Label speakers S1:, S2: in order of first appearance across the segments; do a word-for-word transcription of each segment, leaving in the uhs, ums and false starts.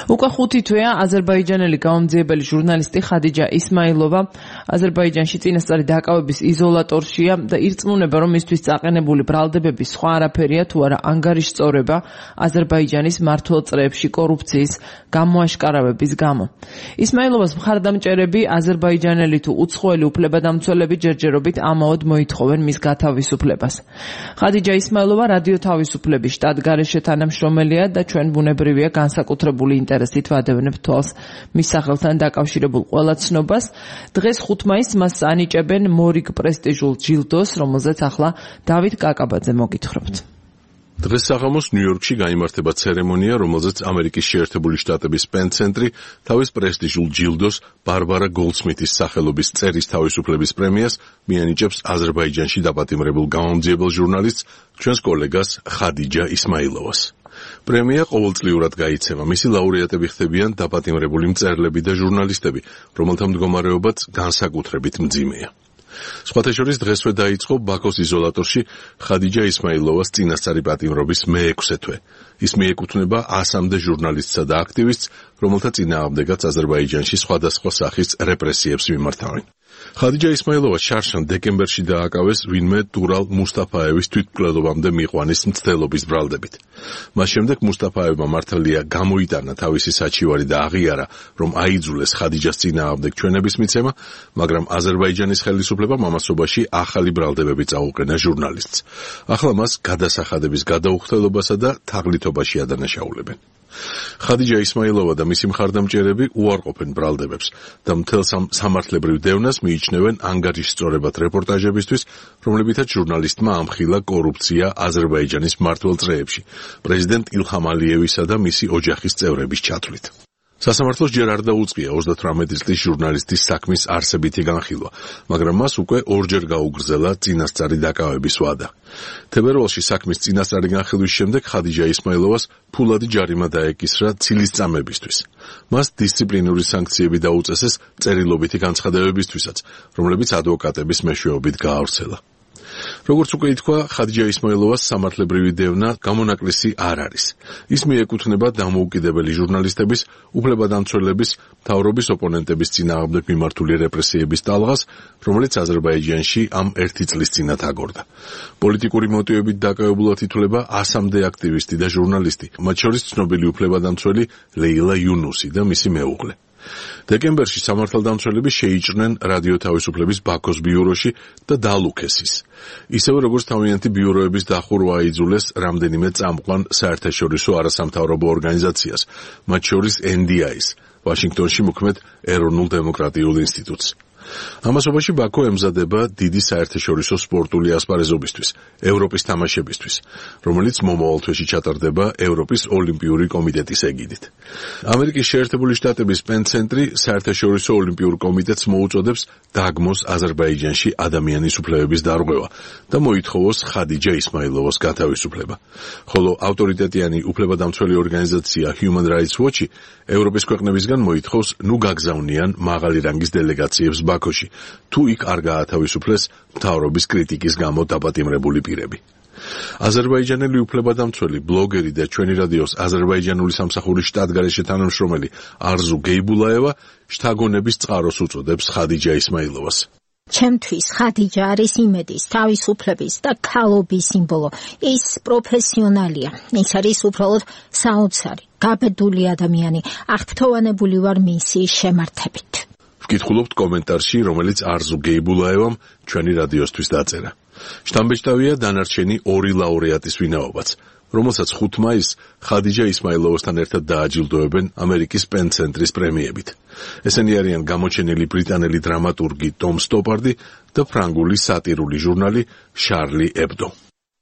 S1: უკვე ხუთი თვეა აზერბაიჯანელი გამომძიებელი ჟურნალისტი ხადიჯა ისმაილოვა აზერბაიჯანში წინასწარი დაკავების იზოლატორშია და ირწმუნება, რომ მისთვის წაყენებული ბრალდებების სხვა არაფერია თუ არა ანგარიშწორება აზერბაიჯანის მმართველ წრეებში კორუფციის გამოაშკარავების გამო. ისმაილოვას მხარდამჭერები აზერბაიჯანელი თუ უცხოელი უფლებადამცველები ჯერჯერობით ამაოდ მოითხოვენ მის გათავისუფლებას. ხადიჯა ისმაილოვა რადიო თავისუფლების შტატ-გარეშე თანამშრომელია და ჩვენ ბუნებრივია განსაკუთრებული ინტერესით ვადევნებთ თვალს მის სახელთან დაკავშირებულ ყველა ცნობას. დღეს ხუთ მაისს მას ანიჭებენ მორიგ პრესტიჟულ ჯილდოს, რომელზეც ახლა დავით კაკაბაძე მოგითხრობთ.
S2: დღეს საღამოს ნიუ-იორკში გაიმართება ცერემონია, რომელზეც ამერიკის შეერთებული შტატების პენ-ცენტრი თავის პრესტიჟულ ჯილდოს ბარბარა გოლდსმითის სახელობის წერის თავისუფლების პრემიას მიანიჭებს აზერბაიჯანში დაპატიმრებულ გამომძიებელ ჟურნალისტს, ჩვენს კოლეგას ხადიჯა ისმაილოვას. პრემია ყოველწლიურად გაიცემა. მისი ლაურეატები ხდებიან დაპატიმრებული მწერლები და ჟურნალისტები, რომელთა მდგომარეობაც განსაკუთრებით მძიმეა. სხვათა შორის დღესვე დაიწყო ბაქოს იზოლატორში ხადიჯა ისმაილოვას წინასწარი პატიმრობის მეექვსე თვე. ის მიეკუთვნება ასამდე ჟურნალისტსა და აქტივისტს, რომელთა წინააღმდეგაც აზერბაიჯანში სხვადასხვა სახის რეპრესიებს მიმართავენ. ხადიჯა ისმაილოვა შარშან დეკემბერში დააკავეს ვინმე ტურალ მუსტაფაევის თვითმკვლელობამდე მიყვანის მცდელობის ბრალდებით. მას შემდეგ მუსტაფაევმა მართალია გამოიტანა თავისი საჩივარი და აღიარა, რომ აიძულეს ხადიჯას წინააღმდეგ ჩვენების მიცემა, მაგრამ აზერბაიჯანის ხელისუფლებამ ამასობაში ახალი ბრალდებები წაუყენა ჟურნალისტს. ახლა მას გადასახადების გადაუხდელობასა და თაღლითობაში ადანაშაულებენ. ხადიჯა ისმაილოვა და მისი მხარდამჭერები უარყოფენ ბრალდებებს და მთელ სამართლებრივ დევნას მიიჩნევენ ანგარიშსწორებად რეპორტაჟებისთვის, რომლებითაც ჟურნალისტმა ამხილა კორუფცია აზერბაიჯანის მმართველ წრეებში, პრეზიდენტ ილჰამ ალიევისა და მისი ოჯახის წევრების ჩათვლით. სასამართლოს ჯერ არ დაუწყია ოცდათვრამეტი წლის ჟურნალისტის საქმის არსებითი განხილვა, მაგრამ მას უკვე ორჯერ გაუგრძელა წინასწარი დაკავების ვადა. თებერვალში საქმის წინასწარი განხილვის შემდეგ ხადიჯა ისმაილოვას ფულადი ჯარიმა დაეკისრა ცილისწამებისთვის. მას დისციპლინური სანქციები დაუწესეს წერილობითი განცხადებებისთვისაც, რომლებიც ადვოკატების მეშვეობით გაავრცელა. როგორც უკვე ითქვა, ხადიჯა ისმაილოვას სამართლებრივი დევნა გამონაკლისი არ არის. ის მიეკუთვნება დამოუკიდებელი ჟურნალისტების, უფლებადამცველების, მთავრობის ოპონენტების წინააღმდეგ მიმართული რეპრესიების ტალღას, რომელიც აზერბაიჯანში ამ ერთი წლის წინათ აგორდა. პოლიტიკური მოტივებით დაკავებულად ითვლება ასამდე აქტივისტი და ჟურნალისტი, მათ შორის ცნობილი უფლებადამცველი ლეილა იუნუსი და მისი მეუღლე. დეკემბერში სამართალდამცველები შეიჭრნენ რადიო თავისუფლების ბაქოს ბიუროში და დალუქეს. ისევე როგორც თავიანთი ბიუროების დახურვა აიძულეს რამდენიმე წამყვან საერთაშორისო არასამთავრობო ორგანიზაციას, მათ შორის ენ დი აის, ვაშინგტონში მოქმედ ეროვნულ დემოკრატიულ ინსტიტუტს. ამასობაში ბაქო ემზადება დიდი საერთაშორისო სპორტული ასპარეზობისთვის, ევროპის თამაშებისთვის, რომელიც მომავალ თვეში ჩატარდება ევროპის ოლიმპიური კომიტეტის ეგიდით. ამერიკის შეერთებული შტატების პენ-ცენტრი საერთაშორისო ოლიმპიურ კომიტეტს მოუწოდებს დაგმოს აზერბაიჯანში ადამიანის უფლებების დარღვევა და მოითხოვოს ხადიჯა ისმაილოვას გათავისუფლება. ხოლო ავტორიტეტიანი უფლებადამცველი ორგანიზაცია Human Rights Watch ევროპის ქვეყნებისგან მოითხოვს ნუ გაგზავნიან მაღალი რანგის დელეგაციებს ბაქოში, თუ იქ არ გაათავისუფლეს მთავრობის კრიტიკის გამო დაპატიმრებული პირები. აზერბაიჯანელი უფლებადამცველი, ბლოგერი და ჩვენი რადიოს აზერბაიჯანული სამსახურის შტატ-გარეშე თანამშრომელი არზუ გეიბულაევა შთაგონების წყაროს უწოდებს ხადიჯა ისმაილოვას.
S3: ჩემთვის ხადიჯა არის იმედის, თავისუფლების და ქალობის სიმბოლო. ის პროფესიონალია. ის არის უბრალოდ საოცარი, გაბედული ადამიანი. აღფრთოვანებული ვარ მისი შემართებით.
S2: ვკითხულობთ კომენტარში, რომელიც არზუ გეიბულაევამ ჩვენი რადიოსთვის დაწერა. შთამბეჭდავია დანარჩენი ორი ლაურეატის ვინაობაც, რომელსაც ხუთ მაისს ხადიჯა ისმაილოვასთან ერთად დააჯილდოებენ ამერიკის პენ-ცენტრის პრემიებით. ესენი არიან გამოჩენილი ბრიტანელი დრამატურგი ტომ სტოპარდი და ფრანგული სატირული ჟურნალი შარლი ებდო.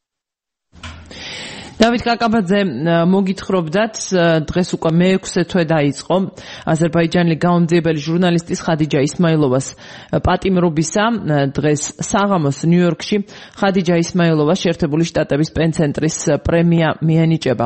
S1: დავით კაკაბაძე, მოგითხრობდათ, დღეს უკვე მეექვსე თვე დაიწყო აზერბაიჯანელი გამომძიებელი ჟურნალისტის ხადიჯა ისმაილოვას პატიმრობისა. დღეს საღამოს ნიუ-იორკში ხადიჯა ისმაილოვას შეერთებული შტატების პენ-ცენტრის პრემია მიენიჭება.